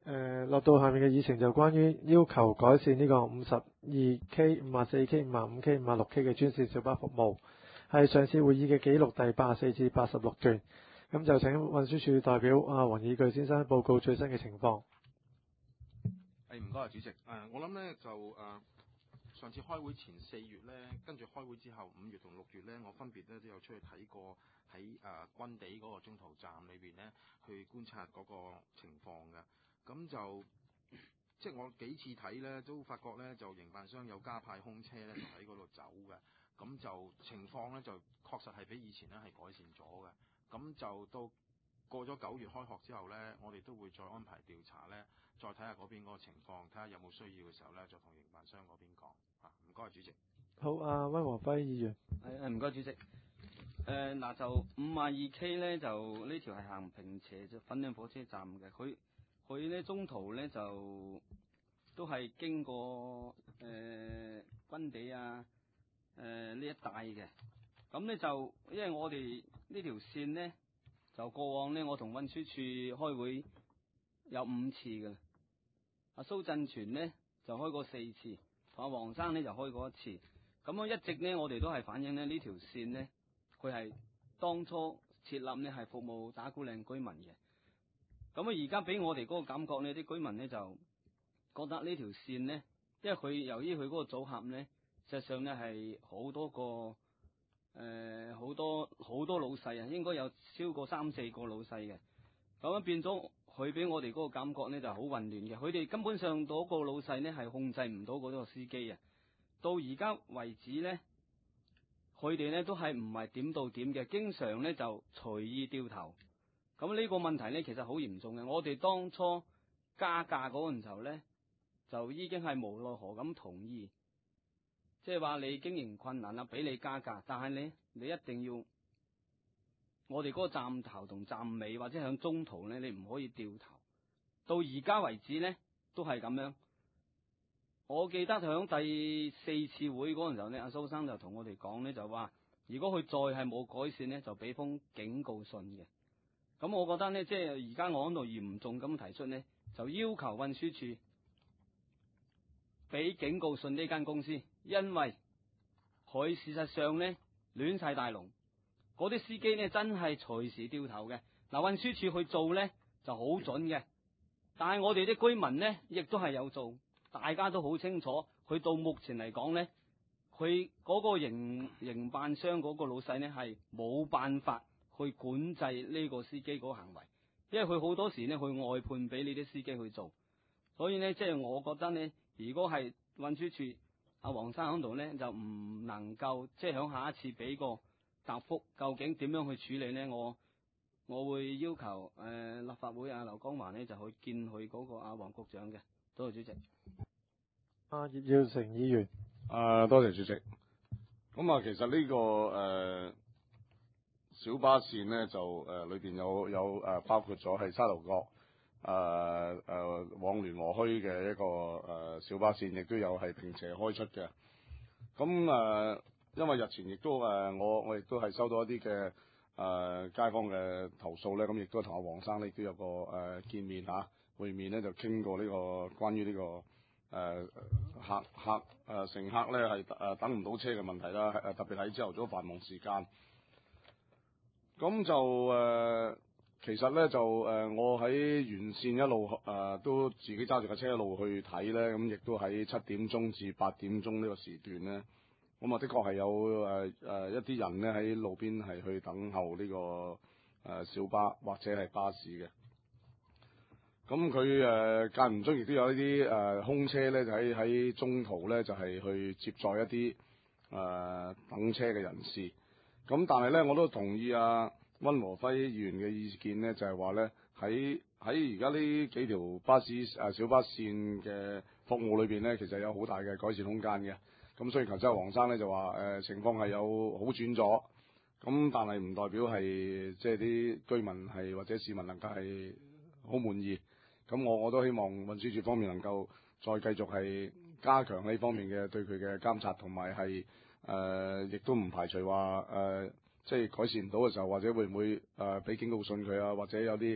落到下面嘅議程就關於要求改善呢個 52K、54K、55K、56K 嘅專線小巴服務，係上次會議嘅記錄第84至86段。咁就請運輸署代表黃以鉅先生報告最新嘅情況。 唔該主席。我諗呢就上次開會前4月呢，跟住開會之後5月同6月呢，我分別呢都有出去睇過喺軍地嗰個中途站裏邊呢，去觀察嗰個情況嘅。咁就即係我幾次睇呢，都發覺呢，就營辦商有加派空車呢，就喺嗰度走嘅。咁就情況呢，就確實係比以前呢係改善咗嘅。咁就到過咗9月開學之後呢，我哋都會再安排調查呢，再睇下嗰邊嗰個情況，睇下有冇需要嘅時候呢，就同營辦商嗰邊講。唔該主席。 好，溫和輝議員。 唔該主席。嗱就52K 呢，就呢條係行平斜就粉嶺火車站嘅，佢呢中途呢，就都係經過軍地呢一帶嘅。咁呢，就因為我哋呢條線呢，就過往呢，我同運輸處開會有5次㗎啦。阿蘇振全呢，就開過4次，同阿黃生呢，就開過1次。咁我一直呢，我哋都係反映呢條線呢，佢係當初設立呢係服務打鼓嶺居民嘅。咁而家俾我哋嗰個感覺呢，啲居民呢就覺得呢條線呢，因為佢由於佢嗰個組合呢，實際上呢係好多個好多老細啊，應該有超過3-4個老細嘅。咁樣變咗佢俾我哋嗰個感覺呢就好混亂嘅。佢哋根本上嗰個老細呢係控制唔到嗰個司機啊。到而家為止呢，佢哋呢都係唔係點到點嘅，經常呢就隨意掉頭。咁呢個問題呢，其實好嚴重嘅。我哋當初加價嗰陣時候呢，就已經係無奈何咁同意，即係話你經營困難啦，俾你加價，但係你一定要我哋嗰個站頭同站尾或者響中途呢，你唔可以掉頭。到而家為止呢，都係咁樣。我記得響第4次會嗰陣時候呢，阿蘇生就同我哋講呢，就話如果佢再係冇改善呢，就俾封警告信嘅。咁我覺得呢，即係而家我喺度嚴重咁提出呢，就要求運輸處俾警告信呢間公司，因為佢事實上呢亂晒大龍，嗰啲司機呢真係隨時掉頭嘅。嗱，運輸處去做呢就好準嘅，但係我哋啲居民呢亦都係有做，大家都好清楚。佢到目前嚟講呢，佢嗰個營辦商嗰個老細呢係冇辦法去管制呢個司機嗰個行為，因為佢好多時呢去外判俾呢啲司機去做。所以呢，即係我覺得呢，如果係運輸處阿黃生喺度呢，就唔能夠即係響下一次俾個答覆，究竟點樣去處理呢？我會要求立法會劉江華呢就去見佢嗰個阿黃局長嘅。多謝主席。 葉耀成議員。 多謝主席。咁其實呢個小巴線呢，就裏邊有包括咗係沙頭角往聯和墟嘅一個小巴線，亦都有係平斜開出嘅。咁因為日前亦都我亦都係收到一啲嘅街坊嘅投訴咧，咁亦都同阿黃生呢亦都有個見面會面咧，就傾過呢個關於呢個乘客咧係等唔到車嘅問題啦，特別喺朝頭早繁忙時間。咁就其實咧就我喺沿線一路都自己揸住架車一路去睇咧，咁亦都喺7點鐘至8點鐘呢個時段咧，咁的確係有一啲人咧喺路邊係去等候呢個小巴或者係巴士嘅。咁佢間唔中亦都有一啲空車咧，就喺中途咧就係去接載一啲等車嘅人士。咁但係咧，我都同意溫和輝議員嘅意見咧，就係話咧喺而家呢幾條巴士小巴線嘅服務裏邊咧，其實有好大嘅改善空間嘅。咁所以頭先黃生咧就話情況係有好轉咗，咁但係唔代表係即係啲居民係或者市民能夠係好滿意。咁我都希望運輸署方面能夠再繼續係加強呢方面嘅對佢嘅監察，同埋係亦都唔排除話即係改善唔到嘅時候，或者會唔會俾警告信佢或者有啲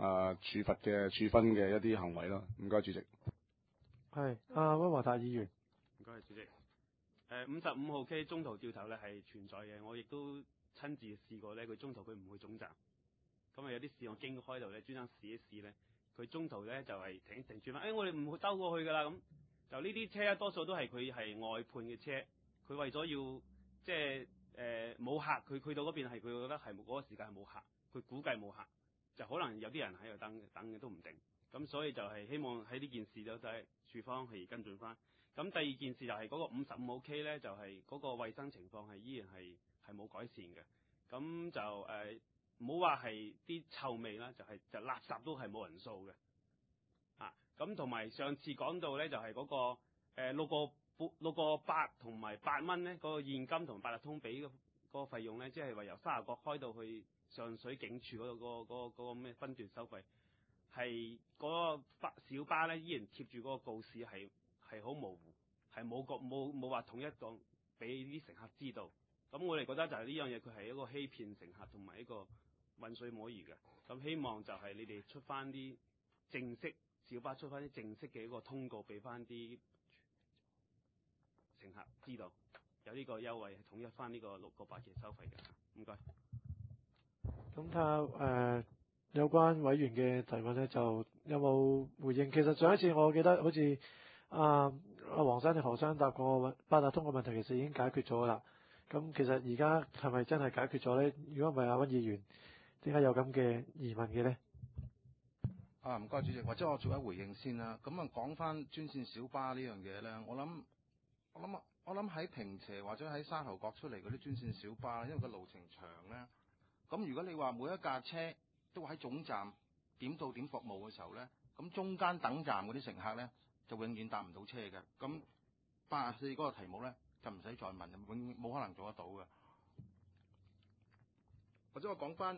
處分嘅一啲行為咯。唔該，主席。 係溫華達議員。 唔該，主席。55號 K 中途掉頭咧係存在嘅，我亦都親自試過咧，佢中途佢唔會總站，咁有啲事我經開度咧，專登試一試咧，佢中途咧就係停住翻，我哋唔會兜過去㗎啦咁。就呢啲車咧，多數都係佢係外判嘅車，佢為咗要即係冇客，佢去到嗰邊係佢覺得係嗰個時間係冇客，佢估計冇客，就可能有啲人喺度等嘅都唔定。咁所以就係希望喺呢件事就係處方係跟進翻。咁第二件事就係嗰個55號 K 咧，就係嗰個衞生情況係依然係冇改善嘅。咁就唔好話係啲臭味啦，就垃圾都係冇人掃嘅。咁同埋上次講到咧，就係嗰個6個8同埋8蚊咧，嗰個現金同八達通俾嗰個費用咧，即係話由沙頭角開到去上水警署嗰度嗰個咩分段收費，係嗰個小巴咧依然貼住嗰個告示係好模糊，係冇話統一講俾啲乘客知道。咁我哋覺得就係呢樣嘢，佢係一個欺騙乘客同埋一個混水摸魚嘅。咁希望就係你哋出翻啲正式小巴出翻啲正式嘅一個通告俾翻啲乘客知道有呢個優惠，係統一翻呢個6個8嘅收費嘅。唔該。 咁睇下有關委員嘅提問咧，就有冇回應？其實上一次我記得好似黃生定何生答過八達通嘅問題，其實已經解決咗啦。咁其實而家係咪真係解決咗咧？如果唔係溫議員，點解有咁嘅疑問嘅咧？ 唔該主席，或者我做一回應先啦。咁講翻專線小巴呢樣嘢咧，我諗喺坪輋或者喺沙頭角出嚟嗰啲專線小巴，因為個路程長咧，咁如果你話每一架車都喺總站點到點服務嘅時候咧，咁中間等站嗰啲乘客咧就永遠搭唔到車嘅。咁84嗰個題目咧就唔使再問，永遠冇可能做得到嘅。或者我講翻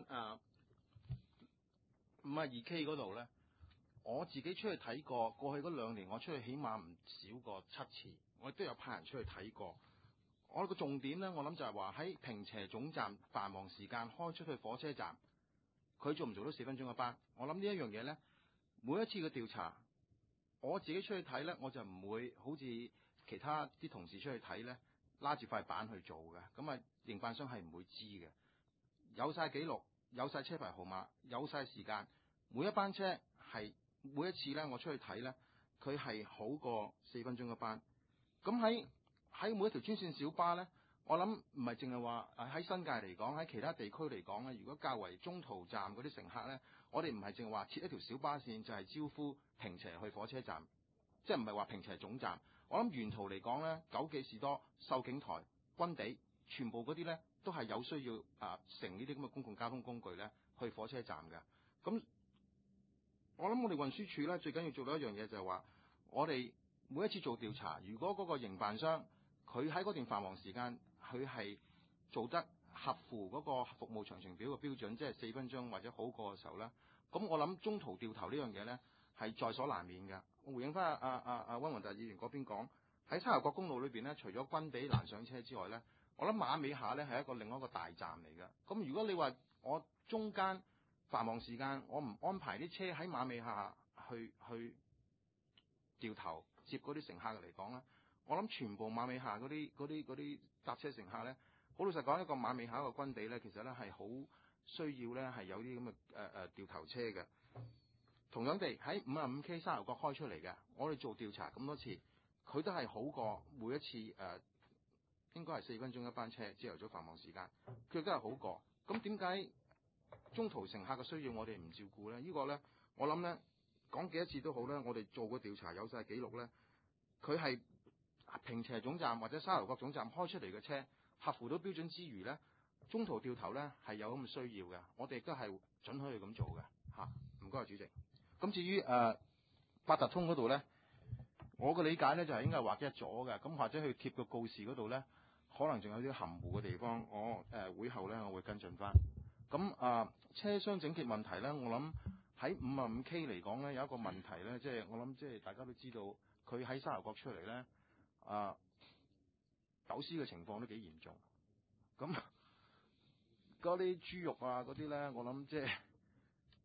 52K 嗰度咧，我自己出去睇過，過去嗰2年我出去起碼唔少過7次，我亦都有派人出去睇過。我個重點咧，我諗就係話喺坪輋總站繁忙時間開出去火車站，佢做唔做到4分鐘嘅班？我諗呢一樣嘢咧，每一次嘅調查，我自己出去睇咧，我就唔會好似其他啲同事出去睇咧，拉住塊板去做嘅。咁營辦商係唔會知嘅，有晒記錄，有晒車牌號碼，有晒時間，每一班車係每一次咧，我出去睇咧，佢係好過4分鐘嘅班。咁喺每一條專線小巴咧，我諗唔係淨係話喺新界嚟講，喺其他地區嚟講咧，如果較為中途站嗰啲乘客咧，我哋唔係淨係話設一條小巴線就係招呼坪輋去火車站，即係唔係話坪輋總站。我諗沿途嚟講咧，九記士多、秀景台、軍地，全部嗰啲咧都係有需要乘呢啲咁嘅公共交通工具咧去火車站嘅。咁我諗我哋運輸署咧最緊要做到一樣嘢就係話，我哋每一次做調查，如果嗰個營辦商佢喺嗰段繁忙時間，佢係做得合乎嗰個服務詳情表嘅標準，即係4分鐘或者好過嘅時候咧，咁我諗中途掉頭呢樣嘢咧係在所難免嘅。我回應翻溫華達議員嗰邊講，喺沙頭角公路裏邊咧，除咗軍地難上車之外咧，我諗馬尾下咧係另外一個大站嚟嘅。咁如果你話我中間繁忙時間，我唔安排啲車喺馬尾下去掉頭接嗰啲乘客嚟講啦，我諗全部馬尾下嗰啲搭車乘客咧，好老實講，一個馬尾下一個軍地咧，其實咧係好需要咧係有啲咁嘅掉頭車嘅。同樣地喺55K 沙頭角開出嚟嘅，我哋做調查咁多次，佢都係好過每一次應該係4分鐘一班車，朝頭早繁忙時間，佢都係好過。咁點解中途乘客嘅需要我哋唔照顧咧？呢個咧，我諗咧講幾多次都好咧，我哋做個調查有晒記錄咧，佢係坪輋總站或者沙頭角總站開出嚟嘅車，合乎到標準之餘咧，中途掉頭咧係有咁嘅需要嘅，我哋亦都係準許佢咁做嘅嚇。唔該，主席。咁至於八達通嗰度咧，我嘅理解咧就係應該係劃一咗嘅，咁或者去貼個告示嗰度咧，可能仲有啲含糊嘅地方，我會後咧我會跟進翻。咁車廂整潔問題咧，我諗喺55K 嚟講咧有一個問題咧，即係我諗即係大家都知道，佢喺沙頭角出嚟咧，走私嘅情況都幾嚴重。咁嗰啲豬肉啊嗰啲咧，我諗即係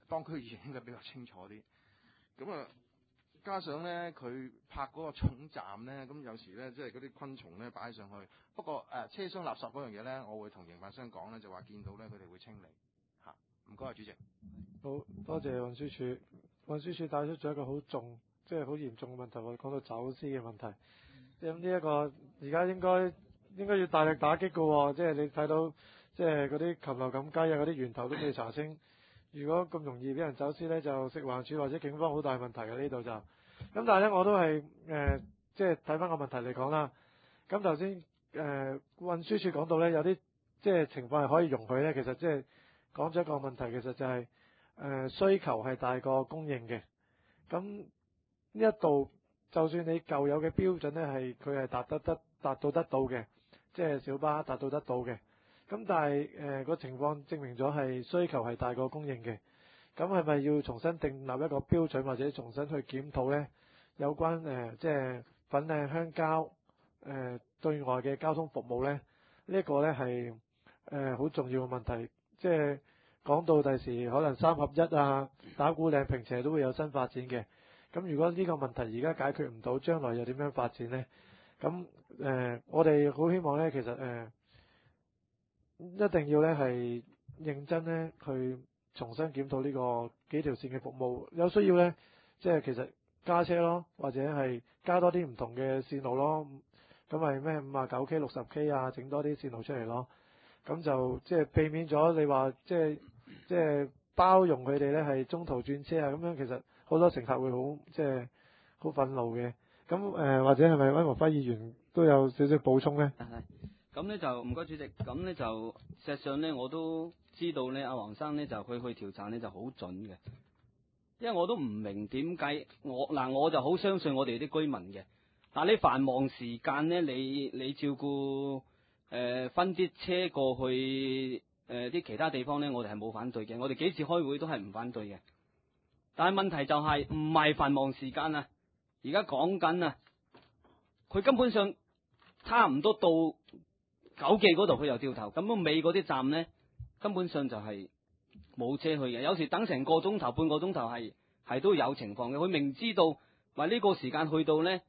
當區議員應該比較清楚啲。咁啊，加上咧佢拍嗰個重站咧，咁有時咧即係嗰啲昆蟲咧擺上去。不過車廂垃圾嗰樣嘢咧，我會同營辦商講咧，就話見到咧佢哋會清理嚇。唔該，主席。 好多謝運輸署。運輸署帶出咗一個好即係好嚴重嘅問題，我哋講到走私嘅問題。咁呢一個而家應該要大力打擊嘅喎，即係你睇到即係嗰啲禽流感雞啊嗰啲源頭都未查清。如果咁容易俾人走私呢，就食環署或者警方好大問題嘅呢度就。咁但係呢，我都係即係睇翻個問題嚟講啦。咁頭先運輸署講到呢，有啲即係情況係可以容許呢。其實即係講咗一個問題，其實就係需求係大過供應嘅。咁呢一度就算你舊有嘅標準呢，係佢係達到得到嘅，即係小巴達到得到嘅。咁但係個情況證明咗係需求係大過供應嘅。咁係咪要重新訂立一個標準，或者重新去檢討呢？有關即係粉嶺鄉郊對外嘅交通服務呢？呢一個呢係好重要嘅問題。即係講到第時可能3合1啊、打鼓嶺坪輋都會有新發展嘅。咁如果呢個問題而家解決唔到，將來又點樣發展呢？咁我哋好希望呢，其實一定要呢係認真呢去重新檢討呢個幾條線嘅服務。有需要呢，即係其實加車咯，或者係加多啲唔同嘅線路咯。咁係咩59K、60K 啊，整多啲線路出嚟咯。咁就即係避免咗你話即係包容佢哋呢係中途轉車啊，咁樣其實好多乘客會即係好憤怒嘅。咁或者係咪溫和輝議員都有少少補充呢？ 咁呢就唔該主席。咁呢就事實上呢，我都知道呢，阿黃生呢就佢去調查呢就好準嘅。因為我都唔明點解我就好相信我哋啲居民嘅。但你繁忙時間呢，你照顧分啲車過去啲其他地方呢，我哋係冇反對嘅。我哋幾次開會都係唔反對嘅。但係問題就係唔係繁忙時間啊！而家講緊啊，佢根本上差唔多到九記嗰度，佢又掉頭。咁尾嗰啲站呢，根本上就係冇車去嘅。有時等成個鐘頭、半個鐘頭係都有情況嘅。佢明知道話呢個時間去到呢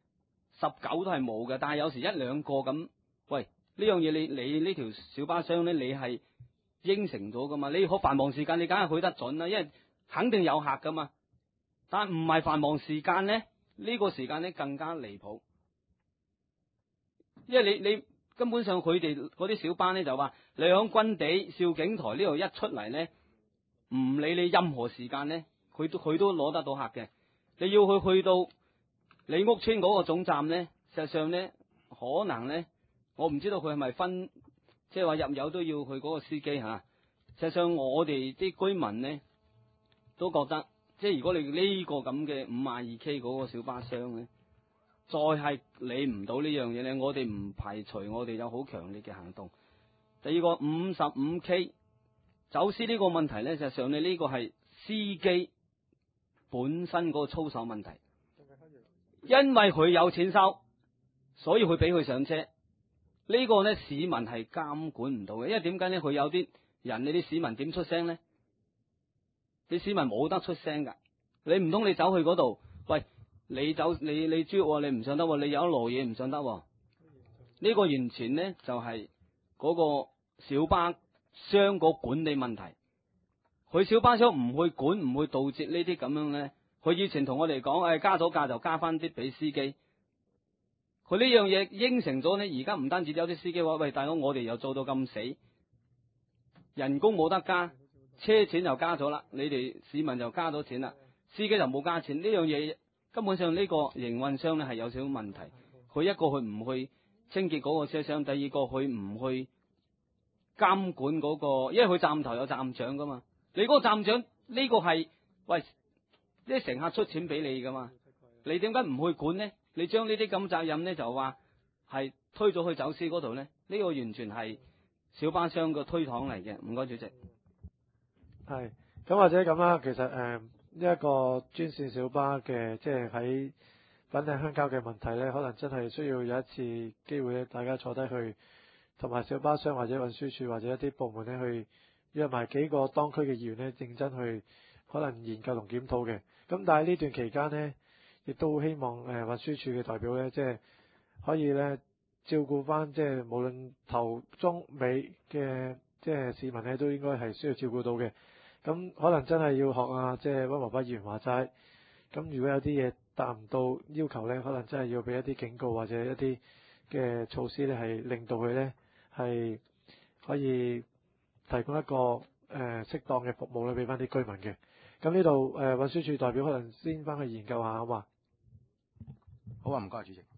19都係冇嘅，但係有時一兩個咁。喂，呢樣嘢你呢條小巴商呢，你係應承咗噶嘛？你好繁忙時間，你梗係去得準啦，因為肯定有客噶嘛。但係唔係繁忙時間呢，呢個時間呢更加離譜。因為你根本上佢哋嗰啲小巴呢，就話你響軍地肇景台呢度一出嚟呢，唔理你任何時間呢，佢都攞得到客嘅。你要去到你屋村嗰個總站呢，實際上呢，可能呢，我唔知道佢係咪分，即係話入油都要去嗰個司機吓。實際上我哋啲居民呢，都覺得，即係如果你呢個咁嘅52K 嗰個小巴商呢，再係理唔到呢樣嘢呢，我哋唔排除我哋有好強烈嘅行動。第二個55K 走私呢個問題呢，實際上呢，呢個係司機本身嗰個操守問題，因為佢有錢收，所以佢俾佢上車。呢個呢，市民係監管唔到嘅，因為點解呢？佢有啲人，你啲市民點出聲呢？你市民冇得出聲噶，你唔通你走去嗰度，喂，你豬肉你唔上得，你有一籮嘢唔上得，呢個完全呢，就係嗰個小巴商個管理問題。佢小巴商唔去管，唔去杜絕呢啲咁樣呢。佢以前同我哋講，加咗價就加翻啲俾司機。佢呢樣嘢應承咗呢，而家唔單止有啲司機話，喂，大佬，我哋又做到咁死，人工冇得加。車錢就加咗啦，你哋市民就加咗錢啦，司機就冇加錢。呢樣嘢根本上呢個營運商呢係有少少問題。佢一個佢唔去清潔嗰個車廂，第二個佢唔去監管嗰個，因為佢站頭有站長噶嘛。你嗰個站長呢個係喂，啲乘客出錢俾你噶嘛，你點解唔去管呢？你將呢啲咁責任呢，就話係推咗去走私嗰度呢？呢個完全係小巴商個推搪嚟嘅。唔該主席。 係，咁或者咁啦，其實呢一個專線小巴嘅，即係喺粉嶺鄉郊嘅問題呢，可能真係需要有一次機會咧，大家坐低去，同埋小巴商或者運輸署或者一啲部門呢，去約埋幾個當區嘅議員呢，認真去可能研究同檢討嘅。咁但係呢段期間呢，亦都希望運輸署嘅代表呢，即係可以呢照顧翻即係無論頭中尾嘅即係市民呢，都應該係需要照顧到嘅。咁可能真係要學啊，即係溫華輝議員話齋。咁如果有啲嘢達唔到要求呢，可能真係要俾一啲警告或者一啲嘅措施呢，係令到佢呢係可以提供一個適當嘅服務咧，俾翻啲居民嘅。咁呢度運輸署代表可能先翻去研究下啊嘛。 好啊，唔該，主席。